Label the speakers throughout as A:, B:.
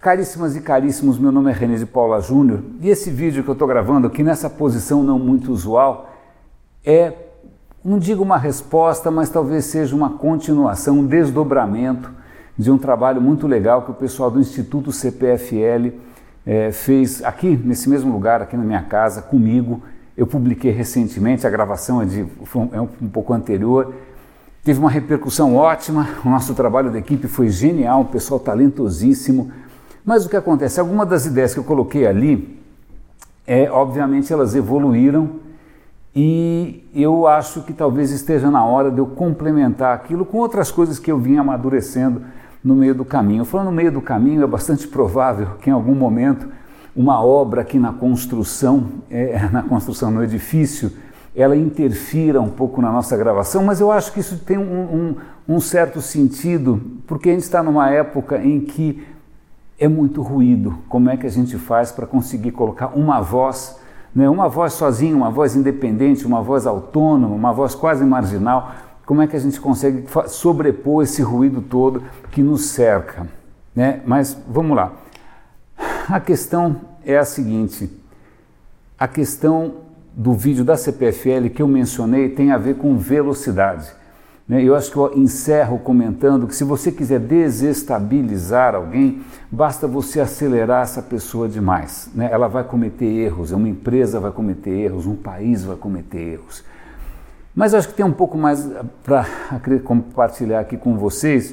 A: Caríssimas e caríssimos, meu nome é René de Paula Júnior e esse vídeo que eu estou gravando aqui nessa posição não muito usual é, não digo uma resposta, mas talvez seja uma continuação, um desdobramento de um trabalho muito legal que o pessoal do Instituto CPFL fez aqui nesse mesmo lugar, aqui na minha casa, comigo. Eu publiquei recentemente, a gravação é um pouco anterior, teve uma repercussão ótima, o nosso trabalho da equipe foi genial, um pessoal talentosíssimo. Mas o que acontece? Algumas das ideias que eu coloquei ali, obviamente elas evoluíram e eu acho que talvez esteja na hora de eu complementar aquilo com outras coisas que eu vim amadurecendo no meio do caminho. Falando no meio do caminho, é bastante provável que em algum momento uma obra aqui na construção no edifício, ela interfira um pouco na nossa gravação, mas eu acho que isso tem um certo sentido, porque a gente está numa época em que é muito ruído. Como é que a gente faz para conseguir colocar uma voz, né? Uma voz sozinha, uma voz independente, uma voz autônoma, uma voz quase marginal? Como é que a gente consegue sobrepor esse ruído todo que nos cerca, né? Mas vamos lá. A questão é a seguinte, a questão do vídeo da CPFL que eu mencionei tem a ver com velocidade. Eu acho que eu encerro comentando que se você quiser desestabilizar alguém, basta você acelerar essa pessoa demais, né? Ela vai cometer erros, uma empresa vai cometer erros, um país vai cometer erros. Mas eu acho que tem um pouco mais para compartilhar aqui com vocês.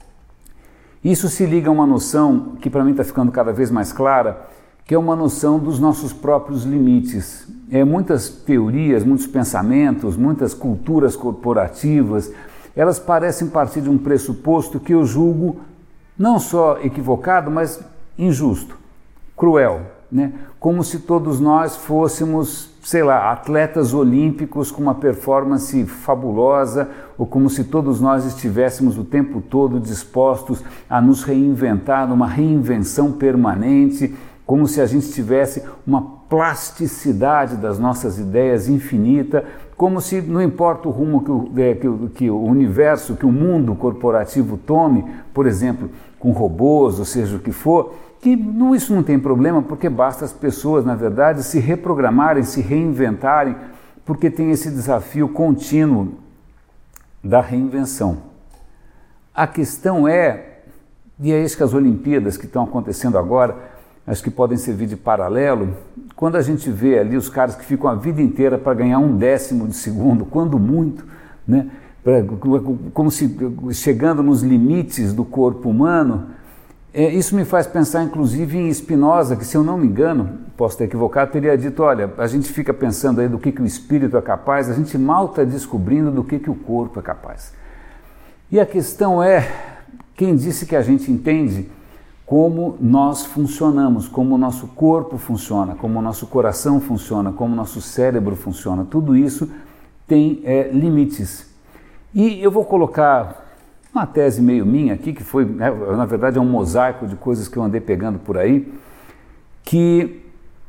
A: Isso se liga a uma noção que para mim está ficando cada vez mais clara, que é uma noção dos nossos próprios limites. Muitas teorias, muitos pensamentos, muitas culturas corporativas, elas parecem partir de um pressuposto que eu julgo não só equivocado, mas injusto, cruel, né? Como se todos nós fôssemos, sei lá, atletas olímpicos com uma performance fabulosa, ou como se todos nós estivéssemos o tempo todo dispostos a nos reinventar, numa reinvenção permanente, como se a gente tivesse uma plasticidade das nossas ideias infinita, como se não importa o rumo que o universo, que o mundo corporativo tome, por exemplo, com robôs, ou seja o que for, que isso não tem problema, porque basta as pessoas, na verdade, se reprogramarem, se reinventarem, porque tem esse desafio contínuo da reinvenção. A questão e é isso que as Olimpíadas que estão acontecendo agora, acho que podem servir de paralelo, quando a gente vê ali os caras que ficam a vida inteira para ganhar 1/10 de segundo, quando muito, né? Como se chegando nos limites do corpo humano, isso me faz pensar inclusive em Spinoza, que se eu não me engano, posso estar equivocado, teria dito, olha, a gente fica pensando aí do que o espírito é capaz, a gente mal está descobrindo do que o corpo é capaz. E a questão quem disse que a gente entende como nós funcionamos, como o nosso corpo funciona, como o nosso coração funciona, como o nosso cérebro funciona. Tudo isso tem limites. E eu vou colocar uma tese meio minha aqui, que foi, na verdade, é um mosaico de coisas que eu andei pegando por aí, que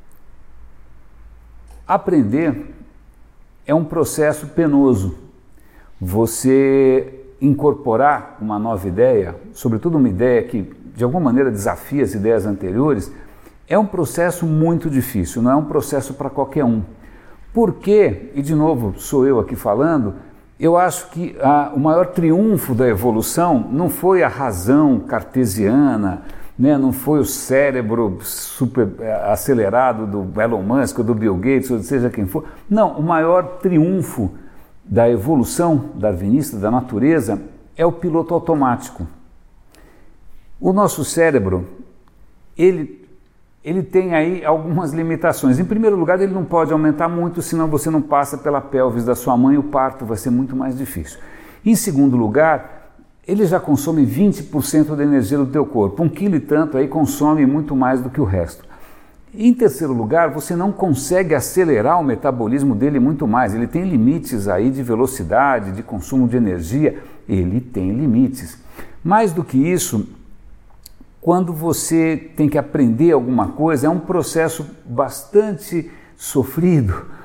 A: aprender é um processo penoso. Você incorporar uma nova ideia, sobretudo uma ideia que de alguma maneira desafia as ideias anteriores, é um processo muito difícil, não é um processo para qualquer um. Por quê? E de novo, sou eu aqui falando, eu acho que o maior triunfo da evolução não foi a razão cartesiana, né? Não foi o cérebro super acelerado do Elon Musk, ou do Bill Gates, ou seja quem for. Não, o maior triunfo da evolução darwinista, da natureza, é o piloto automático. O nosso cérebro, ele tem aí algumas limitações. Em primeiro lugar, ele não pode aumentar muito, senão você não passa pela pelvis da sua mãe, o parto vai ser muito mais difícil. Em segundo lugar, ele já consome 20% da energia do teu corpo. 1 quilo e tanto aí consome muito mais do que o resto. Em terceiro lugar, você não consegue acelerar o metabolismo dele muito mais. Ele tem limites aí de velocidade, de consumo de energia. Ele tem limites. Mais do que isso, quando você tem que aprender alguma coisa, é um processo bastante sofrido,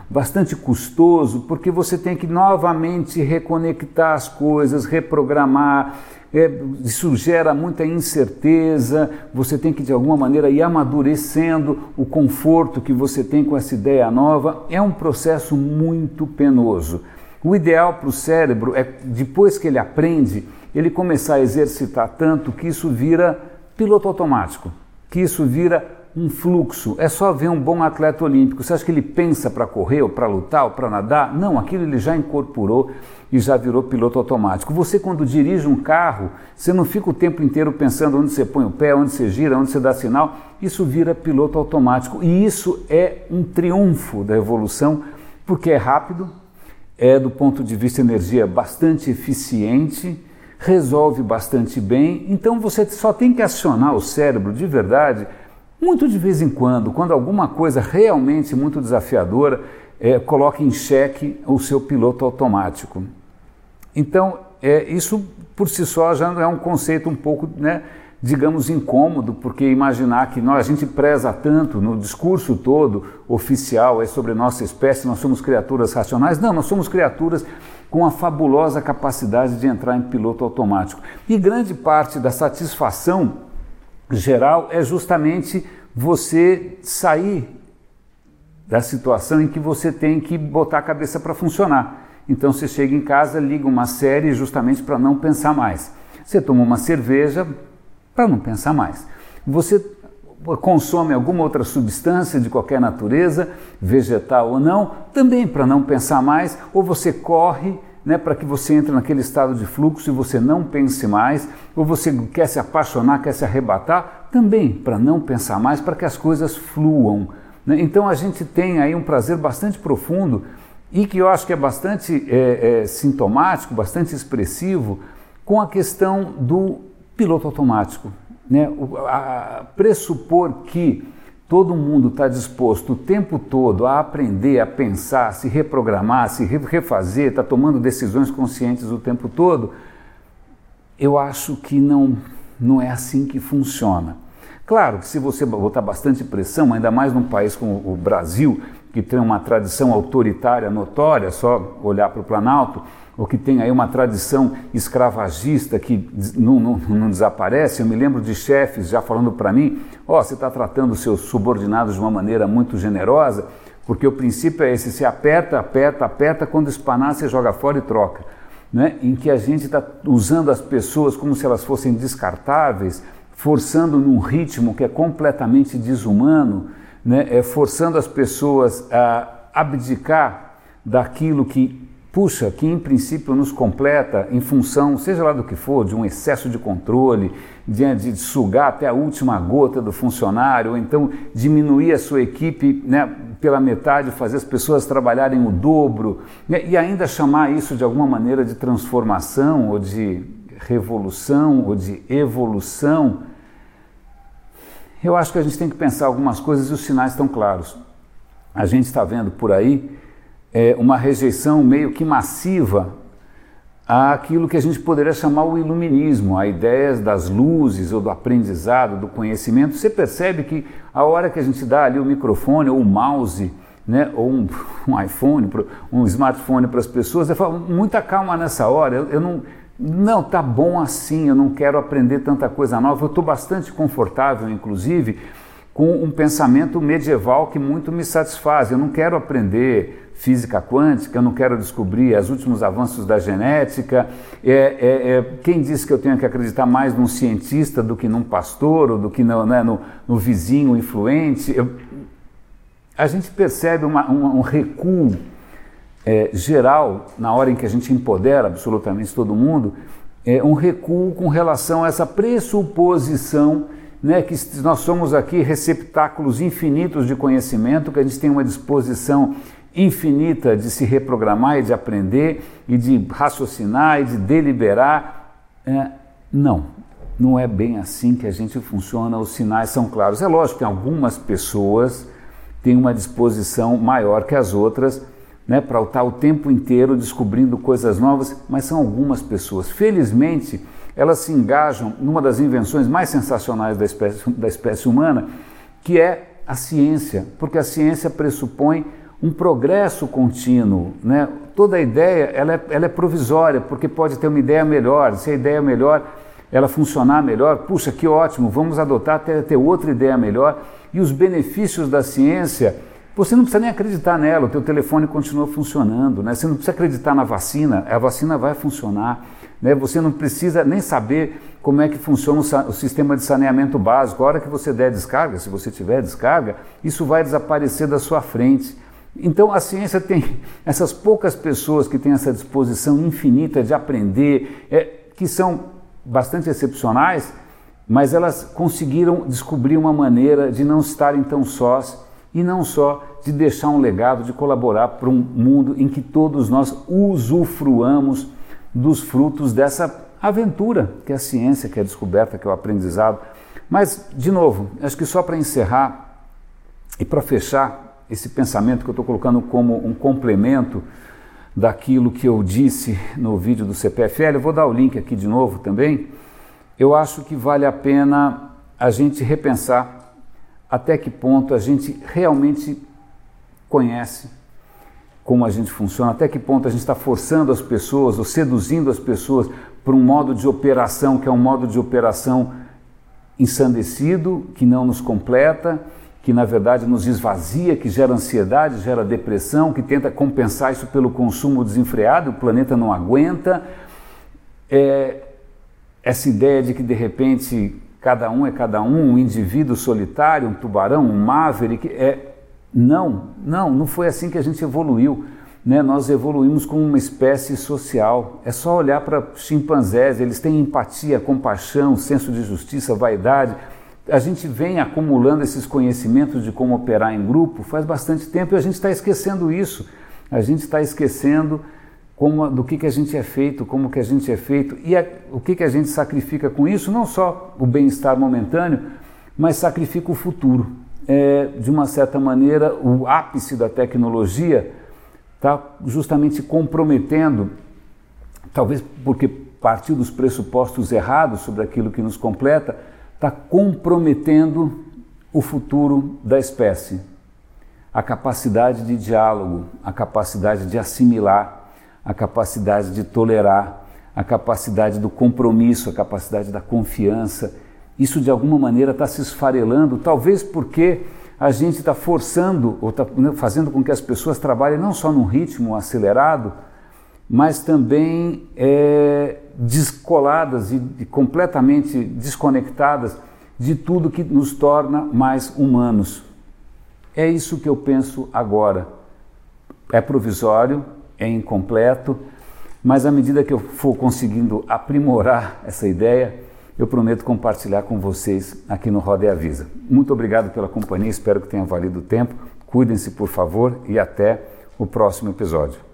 A: bastante custoso, porque você tem que novamente reconectar as coisas, reprogramar, isso gera muita incerteza, você tem que de alguma maneira ir amadurecendo o conforto que você tem com essa ideia nova, é um processo muito penoso. O ideal para o cérebro é, depois que ele aprende, ele começar a exercitar tanto que isso vira piloto automático, que isso vira um fluxo. É só ver um bom atleta olímpico. Você acha que ele pensa para correr, ou para lutar, ou para nadar? Não, aquilo ele já incorporou e já virou piloto automático. Você, quando dirige um carro, você não fica o tempo inteiro pensando onde você põe o pé, onde você gira, onde você dá sinal. Isso vira piloto automático. E isso é um triunfo da evolução, porque é rápido, é do ponto de vista de energia bastante eficiente, resolve bastante bem. Então você só tem que acionar o cérebro de verdade muito de vez em quando alguma coisa realmente muito desafiadora coloca em xeque o seu piloto automático. Então, isso por si só já é um conceito um pouco, digamos, incômodo, porque imaginar que a gente preza tanto no discurso todo oficial sobre nossa espécie, nós somos criaturas racionais. Não, nós somos criaturas com a fabulosa capacidade de entrar em piloto automático. E grande parte da satisfação geral é justamente você sair da situação em que você tem que botar a cabeça para funcionar. Então você chega em casa, liga uma série justamente para não pensar mais. Você toma uma cerveja para não pensar mais. Você consome alguma outra substância de qualquer natureza, vegetal ou não, também para não pensar mais, ou você corre para que você entre naquele estado de fluxo e você não pense mais, ou você quer se apaixonar, quer se arrebatar, também para não pensar mais, para que as coisas fluam. Então a gente tem aí um prazer bastante profundo e que eu acho que é bastante sintomático, bastante expressivo com a questão do piloto automático. Pressupor que todo mundo está disposto o tempo todo a aprender, a pensar, a se reprogramar, a se refazer, está tomando decisões conscientes o tempo todo, eu acho que não é assim que funciona. Claro que se você botar bastante pressão, ainda mais num país como o Brasil, que tem uma tradição autoritária notória, só olhar para o Planalto, ou que tem aí uma tradição escravagista que não desaparece. Eu me lembro de chefes já falando para mim, você está tratando os seus subordinados de uma maneira muito generosa, porque o princípio é esse, você aperta, aperta, aperta, quando espanar você joga fora e troca. Em que a gente está usando as pessoas como se elas fossem descartáveis, forçando num ritmo que é completamente desumano, forçando as pessoas a abdicar daquilo que em princípio nos completa em função, seja lá do que for, de um excesso de controle, de sugar até a última gota do funcionário, ou então diminuir a sua equipe pela metade, fazer as pessoas trabalharem o dobro, e ainda chamar isso de alguma maneira de transformação, ou de revolução, ou de evolução. Eu acho que a gente tem que pensar algumas coisas e os sinais estão claros. A gente está vendo por aí uma rejeição meio que massiva àquilo que a gente poderia chamar o iluminismo, a ideias das luzes ou do aprendizado, do conhecimento. Você percebe que a hora que a gente dá ali o microfone ou o mouse, ou um iPhone, um smartphone para as pessoas, eu falo, muita calma nessa hora, eu não, tá bom assim, eu não quero aprender tanta coisa nova, eu estou bastante confortável, inclusive, com um pensamento medieval que muito me satisfaz. Eu não quero aprender física quântica, eu não quero descobrir os últimos avanços da genética. Quem disse que eu tenho que acreditar mais num cientista do que num pastor, ou do que no vizinho influente? A gente percebe um recuo geral, na hora em que a gente empodera absolutamente todo mundo, um recuo com relação a essa pressuposição que nós somos aqui receptáculos infinitos de conhecimento, que a gente tem uma disposição infinita de se reprogramar e de aprender e de raciocinar e de deliberar. Não é bem assim que a gente funciona, os sinais são claros. É lógico que algumas pessoas têm uma disposição maior que as outras, para estar o tempo inteiro descobrindo coisas novas, mas são algumas pessoas. Felizmente, elas se engajam numa das invenções mais sensacionais da espécie humana, que é a ciência, porque a ciência pressupõe um progresso contínuo, né? Toda ideia ela é provisória, porque pode ter uma ideia melhor, se a ideia é melhor, ela funcionar melhor, puxa, que ótimo, vamos adotar até ter outra ideia melhor. E os benefícios da ciência, você não precisa nem acreditar nela, o teu telefone continua funcionando, né? Você não precisa acreditar na vacina, a vacina vai funcionar, né? Você não precisa nem saber como é que funciona o sistema de saneamento básico. A hora que você der descarga, se você tiver descarga, isso vai desaparecer da sua frente. Então a ciência tem essas poucas pessoas que têm essa disposição infinita de aprender, que são bastante excepcionais, mas elas conseguiram descobrir uma maneira de não estarem tão sós e não só de deixar um legado, de colaborar para um mundo em que todos nós usufruamos dos frutos dessa aventura que é a ciência, que é a descoberta, que é o aprendizado. Mas, de novo, acho que só para encerrar e para fechar esse pensamento que eu estou colocando como um complemento daquilo que eu disse no vídeo do CPFL, eu vou dar o link aqui de novo também. Eu acho que vale a pena a gente repensar até que ponto a gente realmente conhece como a gente funciona, até que ponto a gente está forçando as pessoas ou seduzindo as pessoas para um modo de operação que é um modo de operação ensandecido, que não nos completa, que na verdade nos esvazia, que gera ansiedade, gera depressão, que tenta compensar isso pelo consumo desenfreado, o planeta não aguenta. Essa ideia de que de repente cada um é cada um indivíduo solitário, um tubarão, um maverick, não foi assim que a gente evoluiu, né? Nós evoluímos como uma espécie social. É só olhar para chimpanzés, eles têm empatia, compaixão, senso de justiça, vaidade. A gente vem acumulando esses conhecimentos de como operar em grupo faz bastante tempo e a gente está esquecendo isso. A gente está esquecendo do que a gente é feito, como que a gente é feito e o que a gente sacrifica com isso, não só o bem-estar momentâneo, mas sacrifica o futuro. De uma certa maneira, o ápice da tecnologia está justamente comprometendo, talvez porque partiu dos pressupostos errados sobre aquilo que nos completa, está comprometendo o futuro da espécie. A capacidade de diálogo, a capacidade de assimilar, a capacidade de tolerar, a capacidade do compromisso, a capacidade da confiança. Isso de alguma maneira está se esfarelando, talvez porque a gente está forçando ou está fazendo com que as pessoas trabalhem não só num ritmo acelerado, mas também descoladas e completamente desconectadas de tudo que nos torna mais humanos. É isso que eu penso agora. É provisório, é incompleto, mas à medida que eu for conseguindo aprimorar essa ideia, eu prometo compartilhar com vocês aqui no Roda e Avisa. Muito obrigado pela companhia, espero que tenha valido o tempo. Cuidem-se, por favor, e até o próximo episódio.